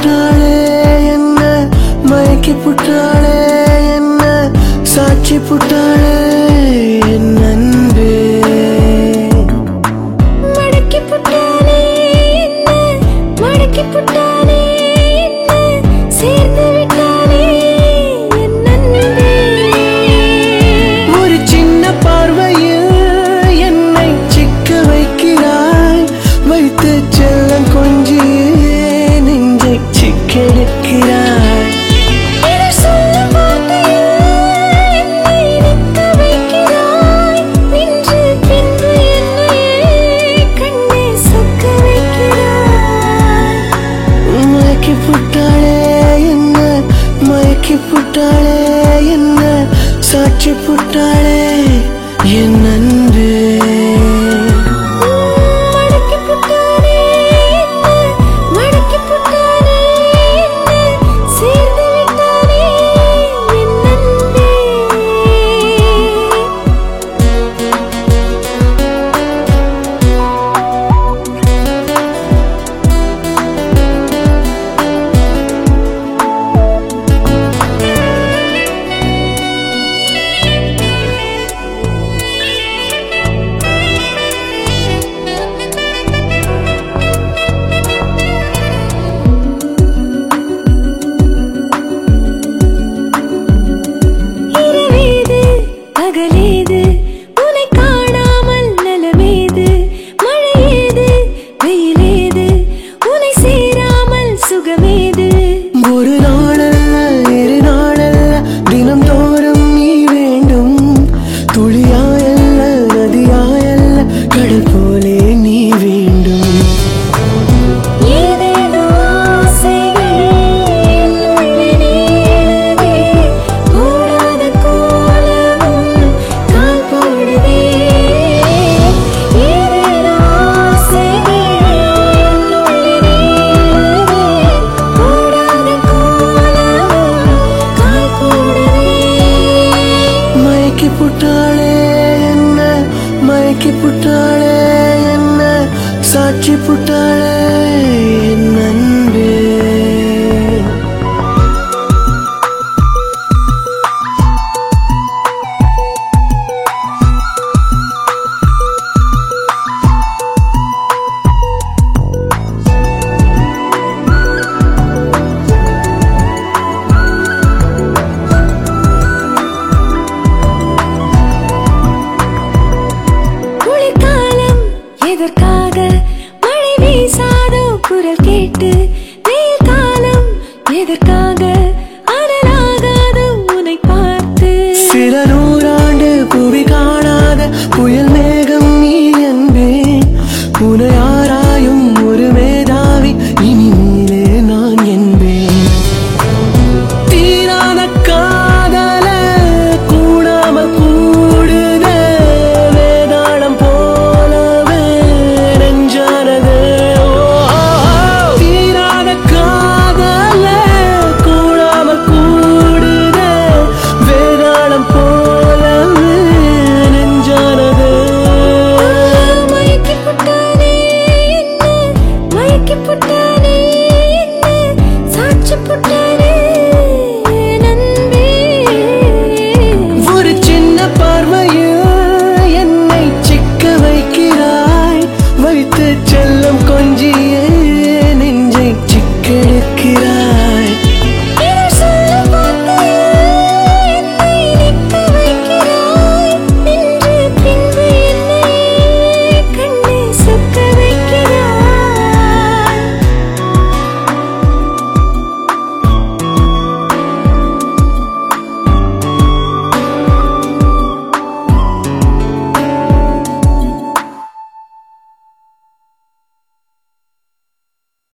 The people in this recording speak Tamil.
புட்டாளே என்ன மயக்கி புட்டாளே என்ன சாட்சி புட்டாளே என் அன்பே மடக்கி புட்டாளே என்ன மடக்கி புட்டாளே என்ன சேர்ந்து விட்டாளே என் அன்பே ஒரு சின்ன பார்வையில் என்னை சிக்க வைக்கிறாய் வைத்து செல்லம் கொஞ்சியே நெஞ்சை சிக்கெடுக்கிறாய் புட்டாளே என்ன சாட்சி புட்டாளே என் அன்பே மடக்கி புட்டாளே என்ன மடக்கி புட்டாளே என்ன சேர்ந்து விட்டாளே என் அன்பே பகலேது உன்னை காணாமல் நலமேது மழையேது வெயிலேது உன்னை சேராமல் சுகமேது ஒரு நாளல்ல இரு நாளல்ல தினம் தோறும் நீ வேண்டும் துளியாயல்ல நதியாயல்ல கடல் போலே நீ வேண்டும் புட்டாளே என்ன மயக்கி புட்டாளே என்ன சாட்சி புட்டாளே என் அன்பே எதற்காக மழை வீசாதோ குரல் கேட்டு வெயில் காலம் எதற்காக அனலாகாதோ உன்னை பார்த்து சில நூறாண்டு புவி காணாத புயல் மேகம் நீ அன்பே உன்னை ஆராயும் ஒரு மேதாவி இனிமேலே நான் என்பேன் தீராத காதல கூடாம கூடுத வேதாளம் போலவே நெஞ்சானது தீராத காதல கூடாம கூடுத வேதாளம் போலவே நெஞ்சானது மயக்கி புட்டாளே என்ன மயக்கி புட்டாளே என்ன சாட்சி புட்டாளே நன்பே ஒரு சின்ன பார்வையில் என்னை சிக்க வைக்கிறாய் வைத்து செல்லம் கொஞ்சி